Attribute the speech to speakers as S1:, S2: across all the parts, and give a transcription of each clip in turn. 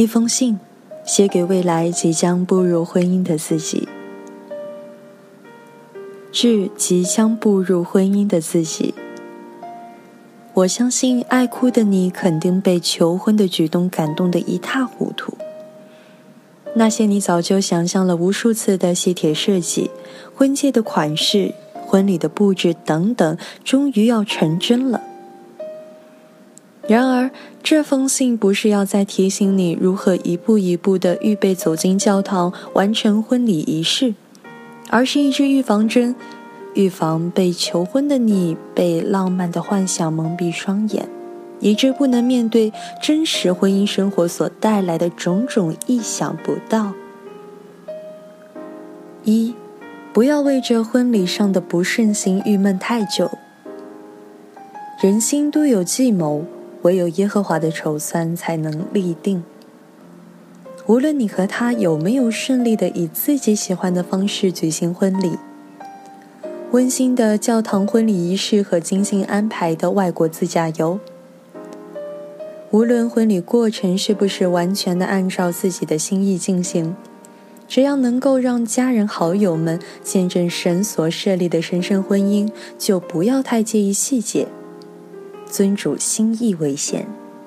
S1: 一封信，写给未来即将步入婚姻的自己。致即将步入婚姻的自己。我相信爱哭的你肯定被求婚的举动感动得一塌糊涂。那些你早就想象了无数次的喜帖设计、婚戒的款式、婚礼的布置等等，终于要成真了。然而，这封信不是要再提醒你如何一步一步地预备走进教堂，完成婚礼仪式，而是一支预防针，预防被求婚的你被浪漫的幻想蒙蔽双眼，以致不能面对真实婚姻生活所带来的种种意想不到。一，不要为这婚礼上的不顺心郁闷太久。人心都有计谋，唯有耶和华的筹算才能立定。无论你和他有没有顺利地以自己喜欢的方式举行婚礼，温馨的教堂婚礼仪式和精心安排的外国自驾游，无论婚礼过程是不是完全地按照自己的心意进行，只要能够让家人好友们见证神所设立的神圣婚姻，就不要太介意细节，尊主心意为先。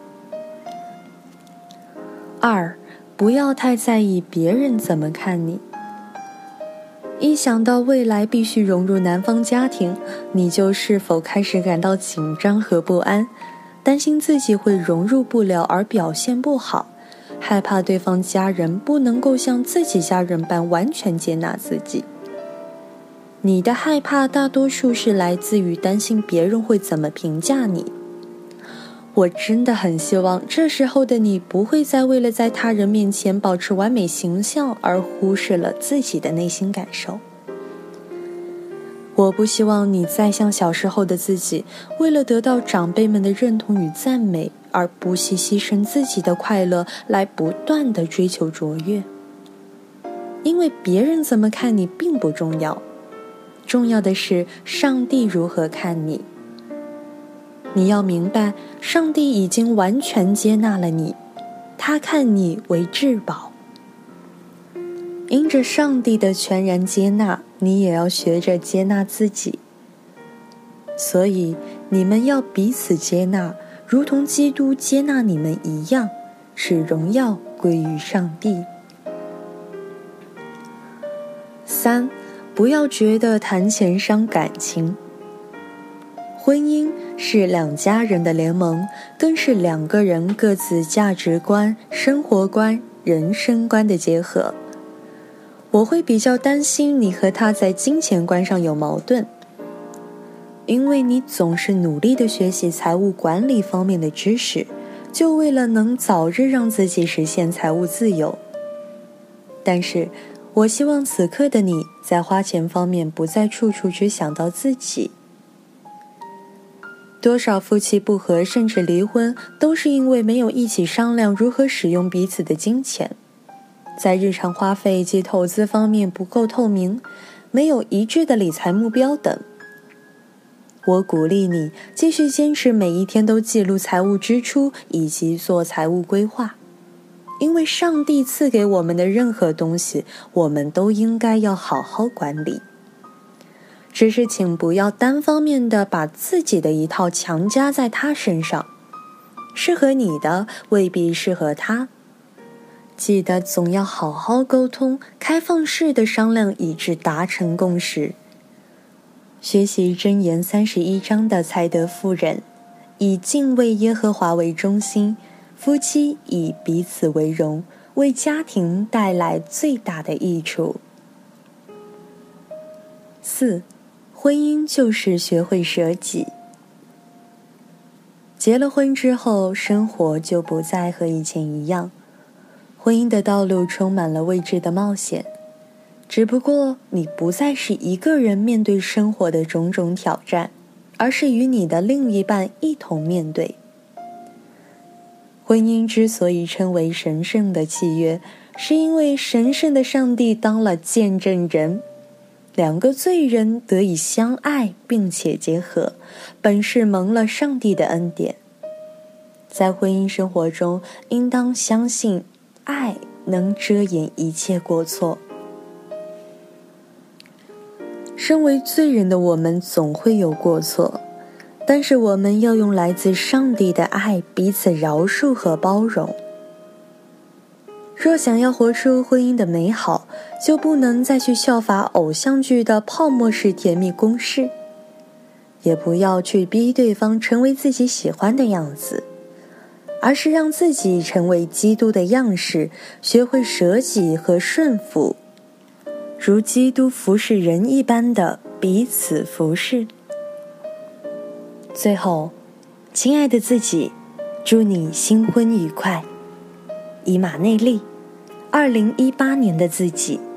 S1: 二，不要太在意别人怎么看你。一想到未来必须融入男方家庭，你就是否开始感到紧张和不安，担心自己会融入不了而表现不好，害怕对方家人不能够像自己家人般完全接纳自己。你的害怕大多数是来自于担心别人会怎么评价你。我真的很希望这时候的你不会再为了在他人面前保持完美形象而忽视了自己的内心感受。我不希望你再像小时候的自己，为了得到长辈们的认同与赞美而不惜牺牲自己的快乐来不断地追求卓越。因为别人怎么看你并不重要，重要的是上帝如何看你。你要明白，上帝已经完全接纳了你，他看你为至宝。因着上帝的全然接纳，你也要学着接纳自己。所以你们要彼此接纳，如同基督接纳你们一样，使荣耀归于上帝。三，不要觉得谈钱伤感情。婚姻是两家人的联盟，更是两个人各自价值观、生活观、人生观的结合。我会比较担心你和他在金钱观上有矛盾，因为你总是努力地学习财务管理方面的知识，就为了能早日让自己实现财务自由。但是我希望此刻的你在花钱方面不再处处只想到自己。多少夫妻不和甚至离婚，都是因为没有一起商量如何使用彼此的金钱，在日常花费及投资方面不够透明，没有一致的理财目标等。我鼓励你继续坚持每一天都记录财务支出以及做财务规划，因为上帝赐给我们的任何东西，我们都应该要好好管理。只是请不要单方面的把自己的一套强加在他身上，适合你的未必适合他。记得总要好好沟通，开放式的商量，以致达成共识。学习箴言31章的才德妇人，以敬畏耶和华为中心，夫妻以彼此为荣，为家庭带来最大的益处。4，婚姻就是学会舍己。结了婚之后，生活就不再和以前一样，婚姻的道路充满了未知的冒险，只不过你不再是一个人面对生活的种种挑战，而是与你的另一半一同面对。婚姻之所以称为神圣的契约，是因为神圣的上帝当了见证人，两个罪人得以相爱并且结合，本是蒙了上帝的恩典。在婚姻生活中，应当相信爱能遮掩一切过错。身为罪人的我们总会有过错，但是我们要用来自上帝的爱彼此饶恕和包容。若想要活出婚姻的美好，就不能再去效法偶像剧的泡沫式甜蜜公式，也不要去逼对方成为自己喜欢的样子，而是让自己成为基督的样式，学会舍己和顺服，如基督服侍人一般的彼此服侍。最后，亲爱的自己，祝你新婚愉快。以马内利，2018年的自己。